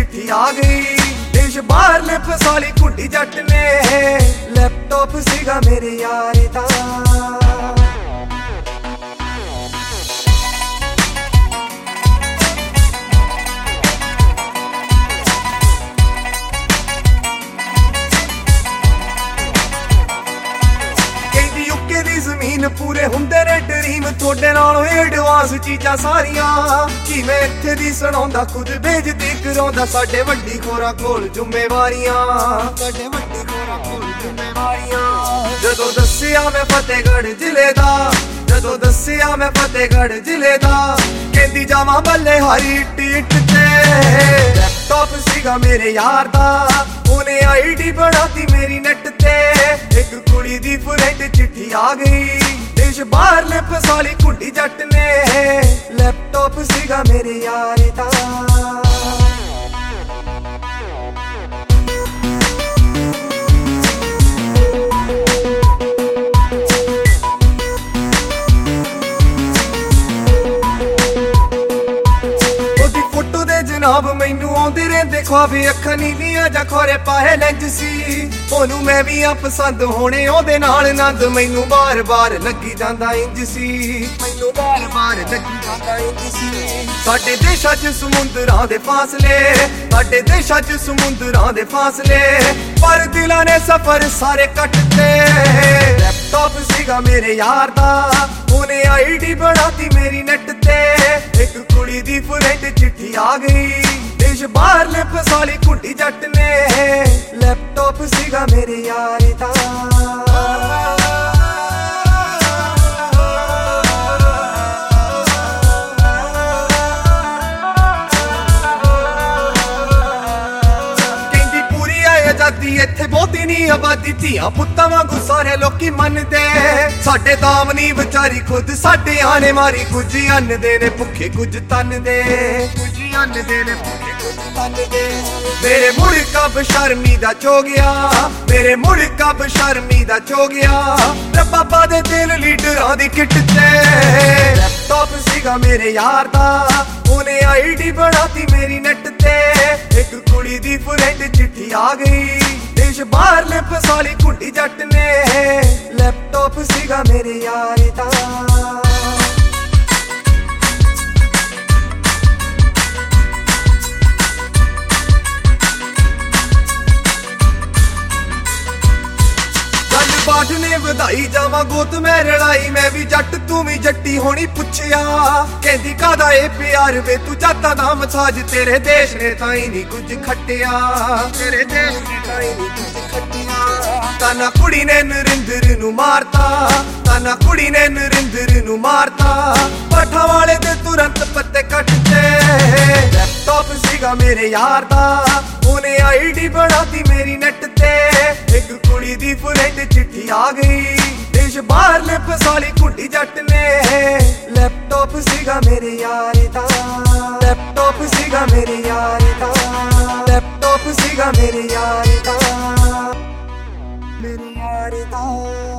चिट्ठी आ गई। देश बाहरले फसाली कुंडी जट ने, लैपटॉप सीगा मेरे यार दा। ਜ਼ਮੀਨ ਪੂਰੇ ਹੁੰਦੇ ਨੇ ਡ੍ਰੀਮ ਤੁਹਾਡੇ ਨਾਲੋਂ ਐਡਵਾਂਸ ਚੀਜ਼ਾਂ ਸਾਰੀਆਂ। ਕਿ ਮੈਂ ਇੱਥੇ ਦੀ ਸੁਣਾਉਂਦਾ ਖੁਦ ਭੇਜਦੀ ਕਰਾਉਂਦਾ, ਸਾਡੇ ਵੱਡੀ ਖੋਰਾਂ ਕੋਲ ਜ਼ਿੰਮੇਵਾਰੀਆਂ, ਸਾਡੇ ਵੱਡੀ ਖੋਰਾਂ ਕੋਲ ਜ਼ਿੰਮੇਵਾਰੀਆਂ। ਜਦੋਂ ਦੱਸਿਆ ਮੈਂ ਫਤਿਹਗੜ੍ਹ ਜ਼ਿਲ੍ਹੇ ਦਾ, ਜਦੋਂ ਦੱਸਿਆ ਮੈਂ ਫਤਿਹਗੜ੍ਹ ਜ਼ਿਲ੍ਹੇ ਦਾ, ਕਹਿੰਦੀ ਜਾਵਾਂ ਬੱਲੇ ਹਰੀ ਟੀਟ ਤੇ। ਲੈਪਟਾਪ ਸੀਗਾ ਮੇਰੇ ਯਾਰ ਦਾ, ਉਹਨੇ ਆਈਡੀ ਬਣਾਤੀ ਮੇਰੀ ਨੈਟ ਤੇ। ਇੱਕ ਕੁੜੀ ਦੀ ਫਰੈਂਡ ਚਿੱਠੀ ਆ ਗਈ, ਦੇਸ਼ ਬਾਹਰਲੇ ਫਸਾਲੀ ਕੁੰਡੀ ਜੱਟ ਨੇ, ਲੈਪਟਾਪ ਸੀਗਾ ਮੇਰੇ ਯਾਰ ਦਾ। ਜਨਾਬ ਮੈਨੂੰ ਆਉਂਦੇ ਰਹਿੰਦੇ ख्वाब, ਅੱਖਾਂ ਨੀਵੀਆਂ ਜਾਂ ਖੋਰੇ ਪਾਏ ਲੈਂਜ ਸੀ। ਉਹਨੂੰ ਮੈਂ ਵੀ ਆ ਪਸੰਦ ਹੋਣੇ ਉਹਦੇ ਨਾਲ ਨੰਦ, ਮੈਨੂੰ ਬਾਰ-ਬਾਰ ਲੱਗੀ ਜਾਂਦਾ ਇੰਜ ਸੀ, ਮੈਨੂੰ ਬਾਰ-ਬਾਰ ਲੱਗੀ ਜਾਂਦਾ ਇੰਜ ਸੀ। ਸਾਡੇ ਦੇਸ਼ਾਂ 'ਚ ਸਮੁੰਦਰਾਂ ਦੇ ਫਾਸਲੇ, ਸਾਡੇ ਦੇਸ਼ਾਂ 'ਚ ਸਮੁੰਦਰਾਂ ਦੇ ਫਾਸਲੇ, ਪਰ ਦਿਲਾਂ ਨੇ ਸਫ਼ਰ ਸਾਰੇ ਕੱਟਤੇ। ਲੈਪਟਾਪ ਸੀਗਾ ਮੇਰੇ ਯਾਰ ਦਾ, ਉਹਨੇ ਆਈਡੀ ਬਣਾਤੀ ਮੇਰੀ ਨੈਟ ਤੇ। ਇੱਕ ਕੁੜੀ ਦੀ ਫਰੈਂਡ ਚਿੱਠੀ ਆ ਗਈ, ਦੇਸ਼ ਬਾਹਰਲੇ ਫਸਾਲੀ ਕੁੰਡੀ ਜੱਟ ਨੇ, ਲੈਪਟਾਪ ਸੀਗਾ ਮੇਰੇ ਯਾਰ ਦਾ। ਇੱਥੇ ਬਹੁਤੀ ਨੀ ਆਬਾਦੀ, ਧੀਆਂ ਪੁੱਤਾਂ ਵਾਂਗੂ ਸਾਰੇ ਲੋਕੀ ਮੰਨਦੇ। ਸਾਡੇ ਦਾਮਨੀ ਵਿਚਾਰੀ ਖੁਦ ਸਾਡੇ ਆਣੇ ਮਾਰੀ, ਕੁਝ ਅੰਨਦੇ ਨੇ ਭੁੱਖੇ ਕੁਝ ਤੰਨਦੇ, ਕੁਝ ਅੰਨਦੇ ਨੇ ਭੁੱਖੇ ਕੁਝ ਤੰਨਦੇ। ਮੇਰੇ ਮੁਲਕਾਂ ਬਸ਼ਰਮੀ ਦਾ ਚੋ ਗਿਆ, ਮੇਰੇ ਮੁਲਕਾਂ ਬਸ਼ਰਮੀ ਦਾ ਚੋ ਗਿਆ, ਰੱਬਾ ਦੇ ਦਿਲ ਲੀਡਰਾਂ ਦੀ ਕਿੱਟ ਤੇ। ਲੈਪਟਾਪ ਸੀਗਾ ਮੇਰੇ ਯਾਰ ਦਾ, ਉਹਨੇ ਆਈਡੀ ਬਣਾਤੀ ਮੇਰੀ ਨੈਟ ਤੇ। ਇੱਕ ਕੁੜੀ ਦੀ ਫਰੈਂਡ ਚਿੱਠੀ ਆ ਗਈ, ਦੇਸ਼ ਬਾਹਰਲੇ ਫਸਾਲੀ ਕੁੰਡੀ ਜੱਟ ਨੇ, ਲੈਪਟਾਪ ਸੀਗਾ ਮੇਰੇ ਯਾਰ ਦਾ। ਬਾਠ ਨੇ ਵਧਾਈ ਜਾਵਾਂ ਗੋਤ ਮੈਂ ਰਲਾਈ, ਮੈਂ ਵੀ ਜੱਟ ਤੂੰ ਵੀ ਜੱਟੀ ਹੋਣੀ ਪੁੱਛਿਆ। ਕਹਿੰਦੀ ਕਾਦਾ ਇਹ ਪਿਆਰ ਵੇ ਤੂੰ ਜਾਤਾਂ ਦਾ ਮਸਾਜ, ਤੇਰੇ ਦੇਸ਼ ਨੇ ਤਾਂ ਹੀ ਨਹੀਂ ਕੁਝ ਖੱਟਿਆ, ਤੇਰੇ ਦੇਸ਼ ਨੇ ਤਾਂ ਹੀ ਨਹੀਂ ਕੁਝ ਖੱਟਿਆ। ਤਾਨਾ ਕੁੜੀ ਨੇ ਨਰਿੰਦਰ ਨੂੰ ਮਾਰਤਾ, ਤਾਨਾ ਕੁੜੀ ਨੇ ਨਰਿੰਦਰ ਨੂੰ ਮਾਰਤਾ, ਪਾਠਾਂ ਵਾਲੇ ਦੇ ਤੁਰੰਤ ਪੱਤੇ ਕੱਟਤੇ। ਲੈਪਟਾਪ ਸੀਗਾ ਮੇਰੇ ਯਾਰ ਦਾ, ਉਹਨੇ ਆਈਡੀ ਬਣਾਤੀ ਮੇਰੀ ਨੈਟ ਤੇ। ਇੱਕ ਕੁੜੀ ਦੀ ਫਰੈਂਡ ਚਿੱਠੀ ਆ ਗਈ, ਦੇਸ਼ ਬਾਹਰਲੇ ਫਸਾਲੀ ਕੁੰਡੀ ਜੱਟ ਨੇ, ਲੈਪਟਾਪ ਸੀਗਾ ਮੇਰੇ ਯਾਰ ਦਾ। ਲੈਪਟਾਪ ਸੀਗਾ ਮੇਰੇ ਯਾਰ ਦਾ, ਲੈਪਟਾਪ ਸੀਗਾ ਮੇਰੇ ਯਾਰ ਦਾ, ਮੇਰੇ ਯਾਰ ਦਾ।